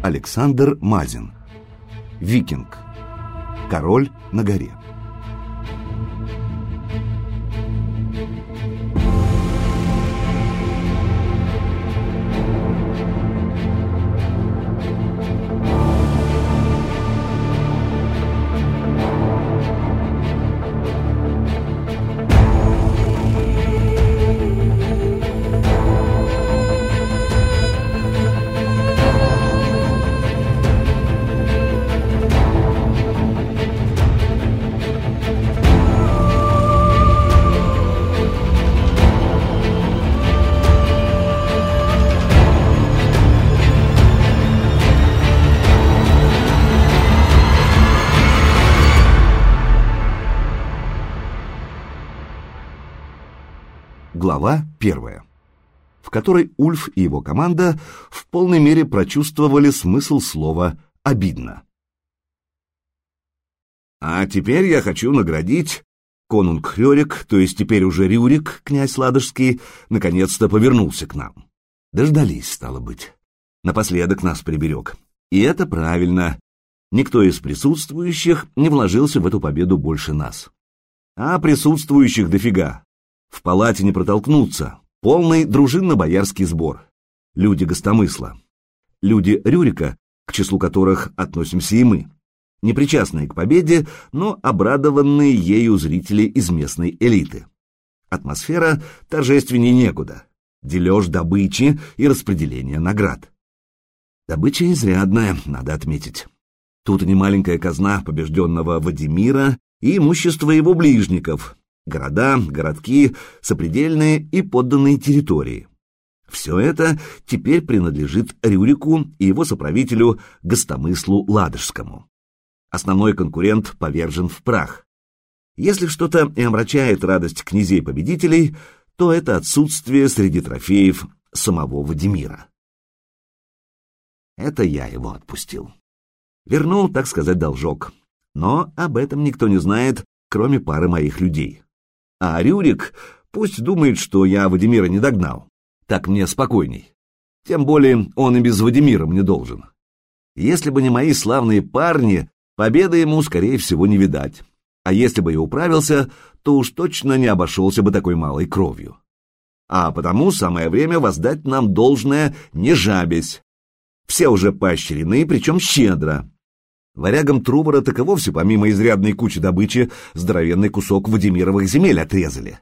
Александр Мазин. Викинг. Король на горе. Глава 1, в которой Ульф и его команда в полной мере прочувствовали смысл слова «обидно». А теперь я хочу наградить конунг Хрёрик, то есть теперь уже Рюрик, князь Ладожский, наконец-то повернулся к нам. Дождались, стало быть. Напоследок нас приберег. И это правильно. Никто из присутствующих не вложился в эту победу больше нас. А присутствующих дофига. В палате не протолкнуться. Полный дружинно-боярский сбор. Люди гостомысла. Люди Рюрика, к числу которых относимся и мы. Непричастные к победе, но обрадованные ею зрители из местной элиты. Атмосфера торжественней некуда. Дележ добычи и распределение наград. Добыча изрядная, надо отметить. Тут и немаленькая казна побежденного Владимира и имущество его ближников. Города, городки, сопредельные и подданные территории. Все это теперь принадлежит Рюрику и его соправителю Гостомыслу Ладожскому. Основной конкурент повержен в прах. Если что-то и омрачает радость князей-победителей, то это отсутствие среди трофеев самого Владимира. Это я его отпустил. Вернул, так сказать, должок. Но об этом никто не знает, кроме пары моих людей. А Рюрик пусть думает, что я Владимира не догнал. Так мне спокойней. Тем более он и без Владимира мне должен. Если бы не мои славные парни, победы ему, скорее всего, не видать. А если бы и управился, то уж точно не обошелся бы такой малой кровью. А потому самое время воздать нам должное, не жабясь. Все уже поощрены, причем щедро. Варягам Трубора так и вовсе, помимо изрядной кучи добычи, здоровенный кусок Владимировых земель отрезали.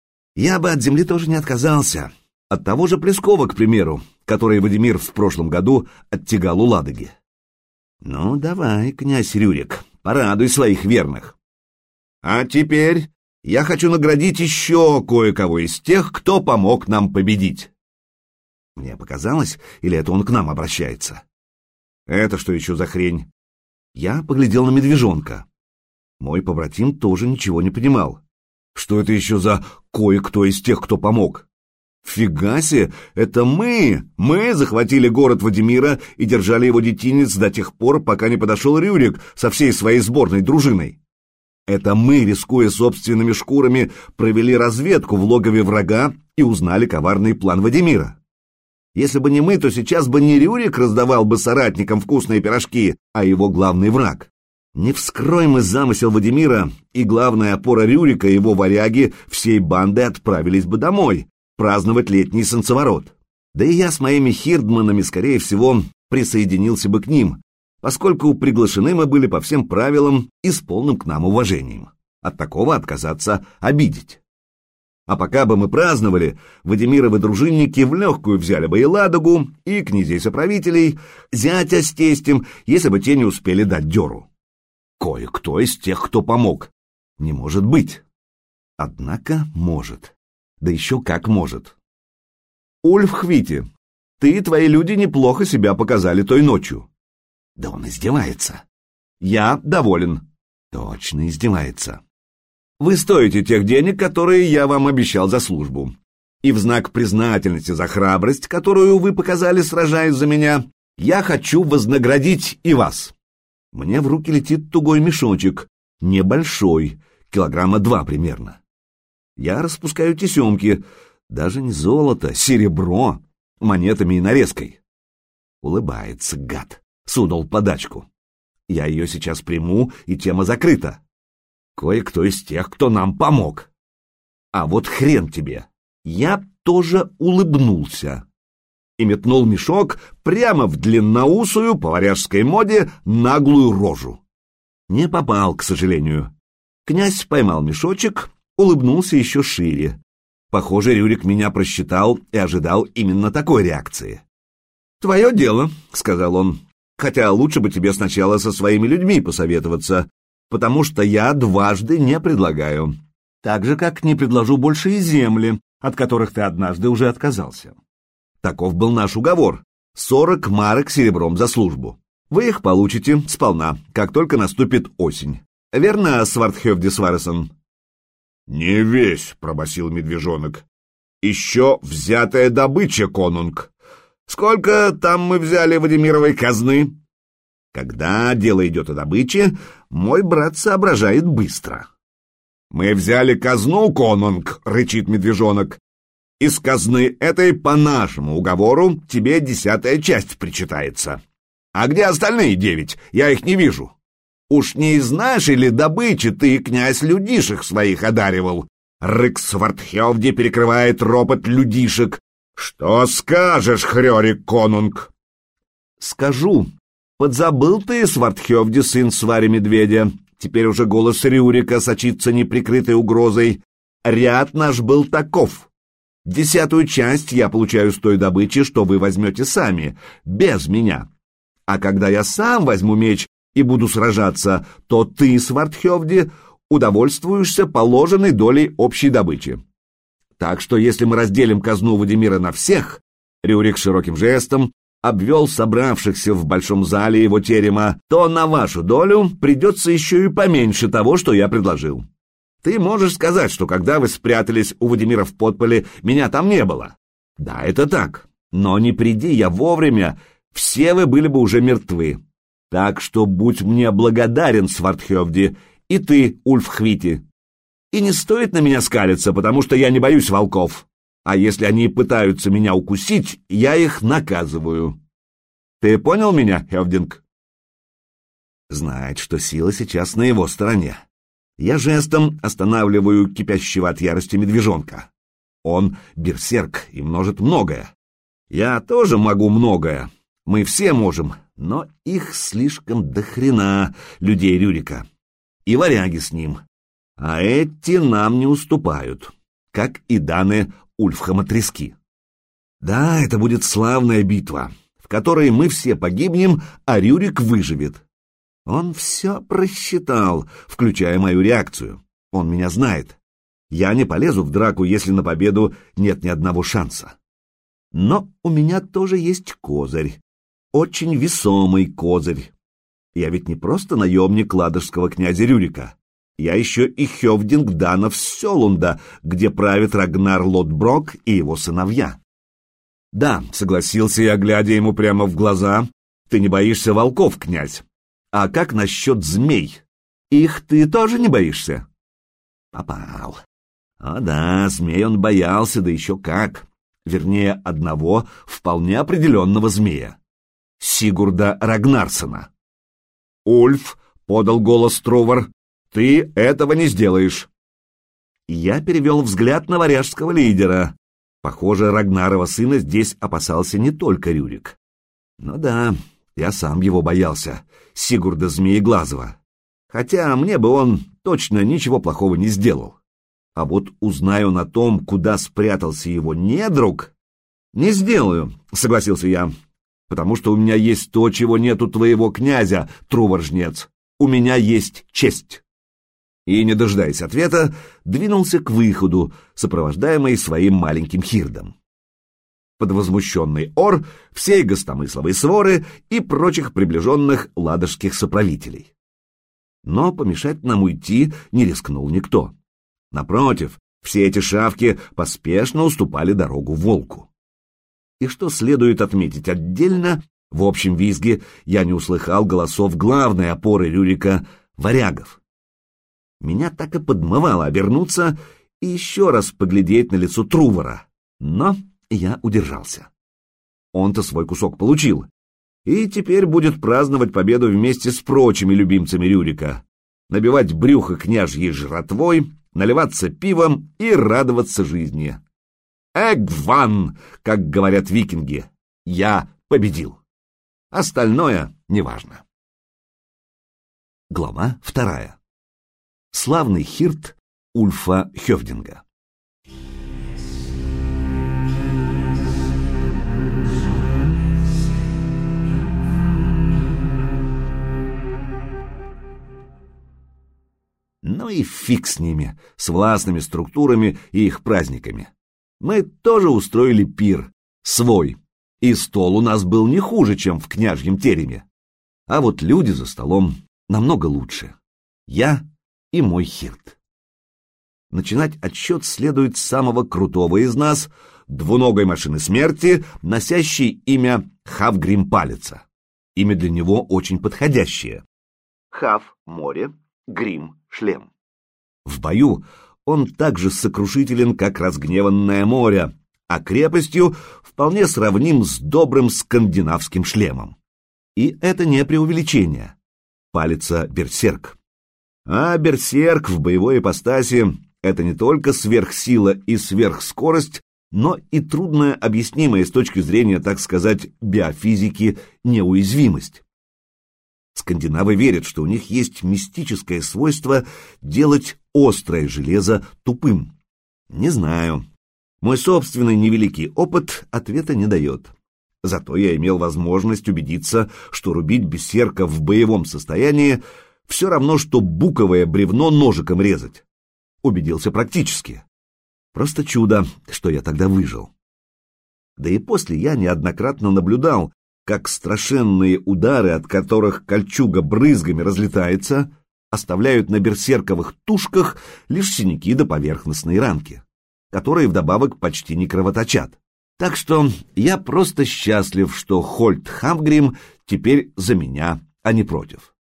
Я бы от земли тоже не отказался. От того же Плескова, к примеру, который Владимир в прошлом году оттягал у Ладоги. Ну, давай, князь Рюрик, порадуй своих верных. А теперь я хочу наградить еще кое-кого из тех, кто помог нам победить. Мне показалось, или это он к нам обращается? Это что еще за хрень? Я поглядел на медвежонка. Мой побратим тоже ничего не понимал. Что это еще за кое-кто из тех, кто помог? Фига себе, это мы захватили город Владимира и держали его детинец до тех пор, пока не подошел Рюрик со всей своей сборной дружиной. Это мы, рискуя собственными шкурами, провели разведку в логове врага и узнали коварный план Владимира. Если бы не мы, то сейчас бы не Рюрик раздавал бы соратникам вкусные пирожки, а его главный враг. Не вскроем мы замысел Владимира, и главная опора Рюрика и его варяги всей бандой отправились бы домой, праздновать летний солнцеворот. Да и я с моими хирдманами, скорее всего, присоединился бы к ним, поскольку приглашены мы были по всем правилам и с полным к нам уважением. От такого отказаться обидеть. А пока бы мы праздновали, Владимировы дружинники в легкую взяли бы и Ладогу, и князей-соправителей, зятя с тестем, если бы те не успели дать дёру. Кое-кто из тех, кто помог. Не может быть. Однако может. Да еще как может. Ульф Хвити, ты и твои люди неплохо себя показали той ночью. Да он издевается. Я доволен. Точно издевается. Вы стоите тех денег, которые я вам обещал за службу. И в знак признательности за храбрость, которую вы показали, сражаясь за меня, я хочу вознаградить и вас. Мне в руки летит тугой мешочек, небольшой, 2 килограмма примерно. Я распускаю тесемки, даже не золото, серебро, монетами и нарезкой. Улыбается гад. сунул подачку. Я ее сейчас приму, и тема закрыта. Кое-кто из тех, кто нам помог. А вот хрен тебе. Я тоже улыбнулся и метнул мешок прямо в длинноусую, по варяжской моде, наглую рожу. Не попал, к сожалению. Князь поймал мешочек, улыбнулся еще шире. Похоже, Рюрик меня просчитал и ожидал именно такой реакции. «Твое дело», — сказал он, — «хотя лучше бы тебе сначала со своими людьми посоветоваться, потому что я дважды не предлагаю, так же, как не предложу больше и земли, от которых ты однажды уже отказался. Таков был наш уговор — 40 марок серебром за службу. Вы их получите сполна, как только наступит осень. Верно, Свардхёвди Сваресон?» «Не весь», — пробасил медвежонок. «Еще взятая добыча, конунг. Сколько там мы взяли Владимировой казны?» Когда дело идет о добыче, мой брат соображает быстро. «Мы взяли казну, конунг», — рычит медвежонок. «Из казны этой по нашему уговору тебе 10-я часть причитается. А где остальные 9? Я их не вижу». «Уж не из нашей ли добычи ты, князь, людишек своих одаривал?» Рык Свардхёвди перекрывает ропот людишек. «Что скажешь, Хрёрик конунг?» «Скажу. Подзабыл ты, Свардхёвди, сын Свари Медведя?» Теперь уже голос Рюрика сочится неприкрытой угрозой. «Ряд наш был таков. 10-ю часть я получаю с той добычи, что вы возьмете сами, без меня. А когда я сам возьму меч и буду сражаться, то ты, Свардхёвди, удовольствуешься положенной долей общей добычи. Так что если мы разделим казну Владимира на всех...» Рюрик широким жестом обвел собравшихся в большом зале его терема, то на вашу долю придется еще и поменьше того, что я предложил. Ты можешь сказать, что когда вы спрятались у Владимира в подполе, меня там не было. Да, это так. Но не приди я вовремя, все вы были бы уже мертвы. Так что будь мне благодарен, Свардхёвди, и ты, Ульфхвити. И не стоит на меня скалиться, потому что я не боюсь волков. А если они пытаются меня укусить, я их наказываю. Ты понял меня, Хёвдинг?» Знает, что сила сейчас на его стороне. Я жестом останавливаю кипящего от ярости медвежонка. Он берсерк и может многое. Я тоже могу многое. Мы все можем, но их слишком дохрена, людей Рюрика. И варяги с ним. А эти нам не уступают, как и даны Ульфхама Трески. Да, это будет славная битва, в которой мы все погибнем, а Рюрик выживет. Он все просчитал, включая мою реакцию. Он меня знает. Я не полезу в драку, если на победу нет ни одного шанса. Но у меня тоже есть козырь. Очень весомый козырь. Я ведь не просто наемник ладожского князя Рюрика. Я еще и Хёвдинг Данов Сёлунда, где правит Рагнар Лотброк и его сыновья. Да, согласился я, глядя ему прямо в глаза, ты не боишься волков, князь. А как насчет змей? Их ты тоже не боишься? Попал. О да, змей он боялся, да еще как. Вернее, одного вполне определенного змея. Сигурда Рагнарсона. «Ульф», — подал голос Трувор, — «ты этого не сделаешь». Я перевел взгляд на варяжского лидера. Похоже, Рагнарова сына здесь опасался не только Рюрик. Ну да, я сам его боялся, Сигурда Змееглазого. Хотя мне бы он точно ничего плохого не сделал. А вот узнаю на том, куда спрятался его недруг... «Не сделаю», — согласился я, — «потому что у меня есть то, чего нет у твоего князя, Трувор-жнец. У меня есть честь». И, не дожидаясь ответа, двинулся к выходу, сопровождаемый своим маленьким хирдом. Под возмущенный ор всей гостомысловой своры и прочих приближенных ладожских соправителей. Но помешать нам уйти не рискнул никто. Напротив, все эти шавки поспешно уступали дорогу волку. И что следует отметить отдельно, в общем визге я не услыхал голосов главной опоры Рюрика — варягов. Меня так и подмывало обернуться и еще раз поглядеть на лицо Трувора, но я удержался. Он-то свой кусок получил, и теперь будет праздновать победу вместе с прочими любимцами Рюрика, набивать брюхо княжьей жратвой, наливаться пивом и радоваться жизни. «Эгван», как говорят викинги, я победил. Остальное неважно. Глава 2. Славный хирд Ульфа Хёвдинга. Ну и фиг с ними, с властными структурами и их праздниками. Мы тоже устроили пир, свой, и стол у нас был не хуже, чем в княжьем тереме. А вот люди за столом намного лучше. Я и мой хирд. Начинать отсчет следует с самого крутого из нас, двуногой машины смерти, носящей имя Хавгрим Палица. Имя для него очень подходящее. Хав — море, Грим — шлем. В бою он так же сокрушителен, как разгневанное море, а крепостью вполне сравним с добрым скандинавским шлемом. И это не преувеличение. Палица — берсерк. А берсерк в боевой ипостаси — это не только сверхсила и сверхскорость, но и трудно объяснимая с точки зрения, так сказать, биофизики неуязвимость. Скандинавы верят, что у них есть мистическое свойство делать острое железо тупым. Не знаю. Мой собственный невеликий опыт ответа не дает. Зато я имел возможность убедиться, что рубить берсерка в боевом состоянии все равно, что буковое бревно ножиком резать. Убедился практически. Просто чудо, что я тогда выжил. Да и после я неоднократно наблюдал, как страшенные удары, от которых кольчуга брызгами разлетается, оставляют на берсерковых тушках лишь синяки да поверхностные ранки, которые вдобавок почти не кровоточат. Так что я просто счастлив, что Хольт Хавгрим теперь за меня, а не против.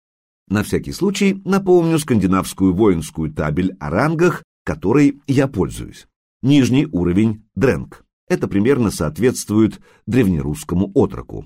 На всякий случай напомню скандинавскую воинскую табель о рангах, которой я пользуюсь. Нижний уровень — дрэнг. Это примерно соответствует древнерусскому отроку.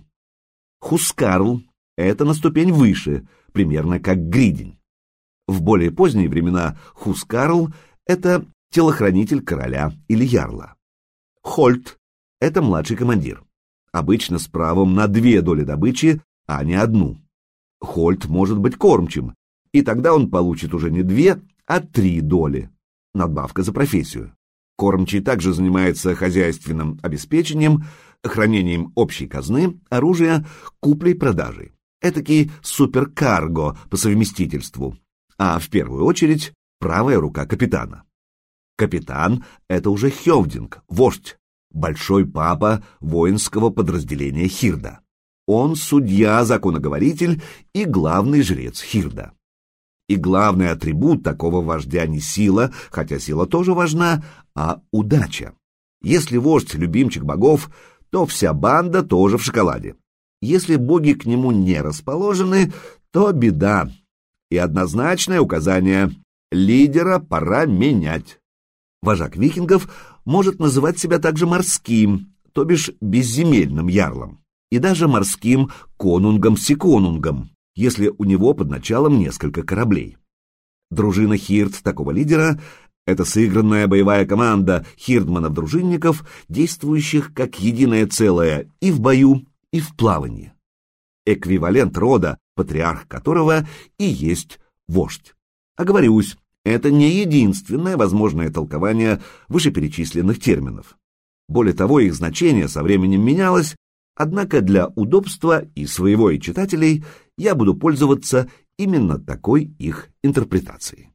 Хускарл — это на ступень выше, примерно как гридень. В более поздние времена Хускарл — это телохранитель короля или ярла. Хольт — это младший командир, обычно с правом на 2 доли добычи, а не 1. Хольт может быть кормчим, и тогда он получит уже не 2, а 3 доли. Надбавка за профессию. Кормчий также занимается хозяйственным обеспечением, хранением общей казны, оружия, куплей-продажей. Этакий суперкарго по совместительству. А в первую очередь правая рука капитана. Капитан — это уже Хёвдинг, вождь, большой папа воинского подразделения хирда. Он судья, законоговоритель и главный жрец хирда. И главный атрибут такого вождя не сила, хотя сила тоже важна, а удача. Если вождь — любимчик богов, то вся банда тоже в шоколаде. Если боги к нему не расположены, то беда. И однозначное указание — лидера пора менять. Вожак викингов может называть себя также морским, то бишь безземельным ярлом, и даже морским конунгом-секонунгом, если у него под началом несколько кораблей. Дружина хирд такого лидера — это сыгранная боевая команда хирдманов-дружинников, действующих как единое целое и в бою, и в плавании. Эквивалент рода, патриарх которого и есть вождь. Оговорюсь, это не единственное возможное толкование вышеперечисленных терминов. Более того, их значение со временем менялось, однако для удобства и своего, и читателей я буду пользоваться именно такой их интерпретацией.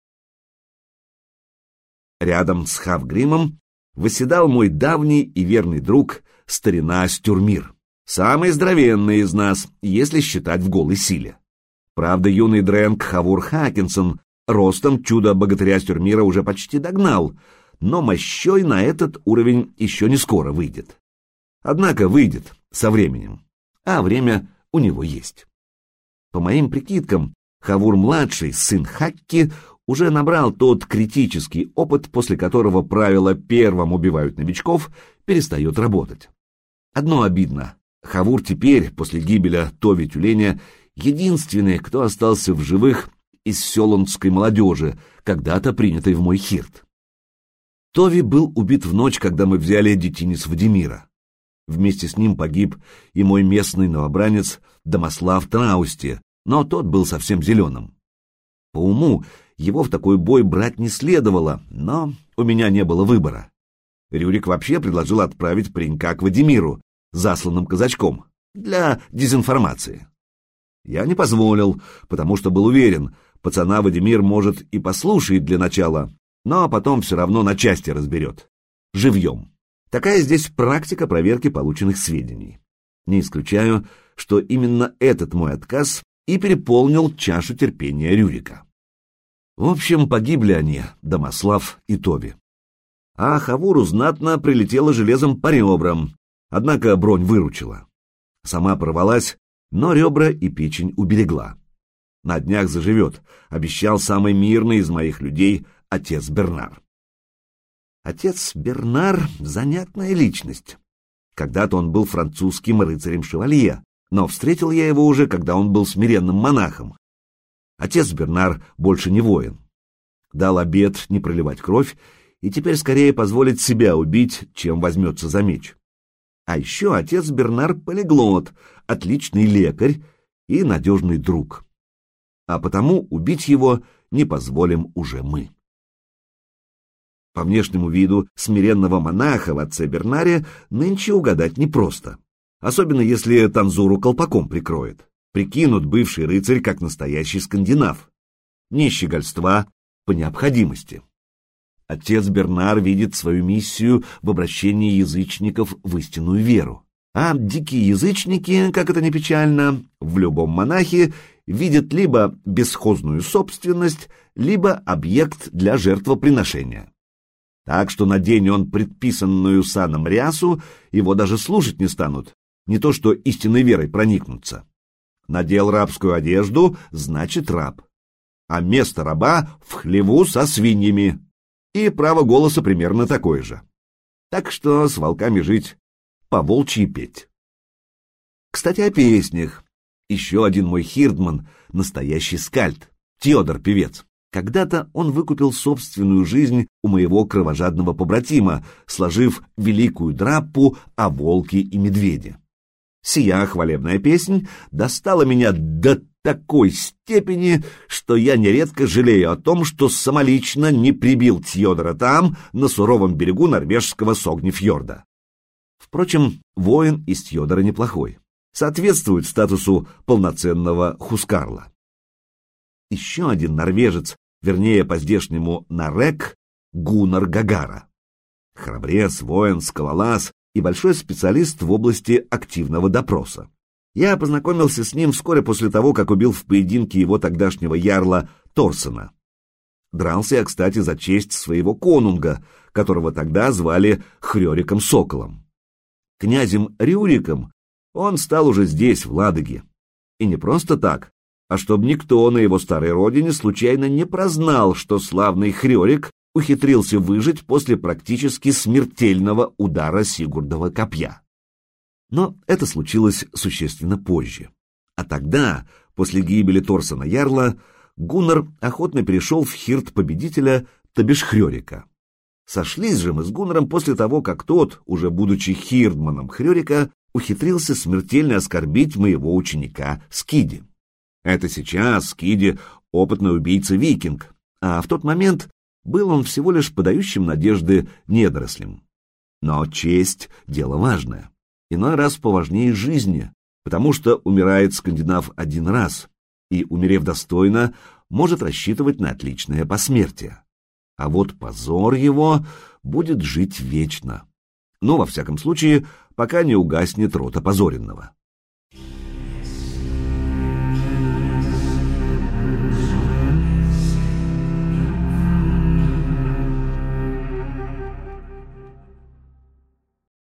Рядом с Хавгримом восседал мой давний и верный друг старина Стюрмир, самый здоровенный из нас, если считать в голой силе. Правда, юный дрэнг Хавур Хакинсон ростом чудо-богатыря Стюрмира уже почти догнал, но мощой на этот уровень еще не скоро выйдет. Однако выйдет со временем, а время у него есть. По моим прикидкам, Хавур-младший, сын Хакки, уже набрал тот критический опыт, после которого правило «первым убивают новичков» перестает работать. Одно обидно. Хавур теперь, после гибели Тови Тюленя, единственный, кто остался в живых из селонской молодежи, когда-то принятой в мой хирт. Тови был убит в ночь, когда мы взяли детинец Вадимира. Вместе с ним погиб и мой местный новобранец Домослав Траусти, но тот был совсем зеленым. По уму его в такой бой брать не следовало, но у меня не было выбора. Рюрик вообще предложил отправить паренька к Вадимиру, засланным казачком, для дезинформации. Я не позволил, потому что был уверен, пацана Вадимир, может, и послушает для начала, но потом все равно на части разберет. Живьем. Такая здесь практика проверки полученных сведений. Не исключаю, что именно этот мой отказ и переполнил чашу терпения Рюрика. В общем, погибли они, Домослав и Тови. А Хавуру знатно прилетело железом по ребрам, однако бронь выручила. Сама порвалась, но ребра и печень уберегла. На днях заживет, обещал самый мирный из моих людей отец Бернар. Отец Бернар — занятная личность. Когда-то он был французским рыцарем-шевалье, но встретил я его уже, когда он был смиренным монахом. Отец Бернар больше не воин. Дал обет не проливать кровь и теперь скорее позволит себя убить, чем возьмется за меч. А еще отец Бернар полиглот, отличный лекарь и надежный друг. А потому убить его не позволим уже мы. По внешнему виду смиренного монаха в отце Бернаре нынче угадать непросто, особенно если танзуру колпаком прикроет. Прикинут бывший рыцарь как настоящий скандинав. Не щегольства, по необходимости. Отец Бернар видит свою миссию в обращении язычников в истинную веру. А дикие язычники, как это ни печально, в любом монахе видят либо бесхозную собственность, либо объект для жертвоприношения. Так что надень он предписанную саном рясу, его даже слушать не станут, не то что истинной верой проникнутся. Надел рабскую одежду, значит раб. А место раба в хлеву со свиньями. И право голоса примерно такое же. Так что с волками жить, по-волчьи петь. Кстати, о песнях. Еще один мой хирдман, настоящий скальд, Теодор Певец. Когда-то он выкупил собственную жизнь у моего кровожадного побратима, сложив великую драппу о волке и медведе. Сия хвалебная песнь достала меня до такой степени, что я нередко жалею о том, что самолично не прибил Тьодора там, на суровом берегу норвежского Согнефьорда. Впрочем, воин из Тьодора неплохой, соответствует статусу полноценного хускарла. Еще один норвежец, вернее по-здешнему нарек, Гуннар Гагара. Храбрец, воин, скалолаз и большой специалист в области активного допроса. Я познакомился с ним вскоре после того, как убил в поединке его тогдашнего ярла Торсена. Дрался я, кстати, за честь своего конунга, которого тогда звали Хрёриком Соколом. Князем Рюриком он стал уже здесь, в Ладоге. И не просто так, а чтобы никто на его старой родине случайно не прознал, что славный Хрёрик ухитрился выжить после практически смертельного удара Сигурдова копья. Но это случилось существенно позже. А тогда, после гибели Торсена ярла, Гуннар охотно перешел в хирт победителя, то бишь Хрёрика. Сошлись же мы с Гуннаром после того, как тот, уже будучи хирдманом Хрёрика, ухитрился смертельно оскорбить моего ученика Скиди. Это сейчас Скиди — опытный убийца-викинг, а в тот момент был он всего лишь подающим надежды недорослем. Но честь — дело важное, иной раз поважнее жизни, потому что умирает скандинав один раз, и, умерев достойно, может рассчитывать на отличное посмертие. А вот позор его будет жить вечно. Но, во всяком случае, пока не угаснет рот опозоренного.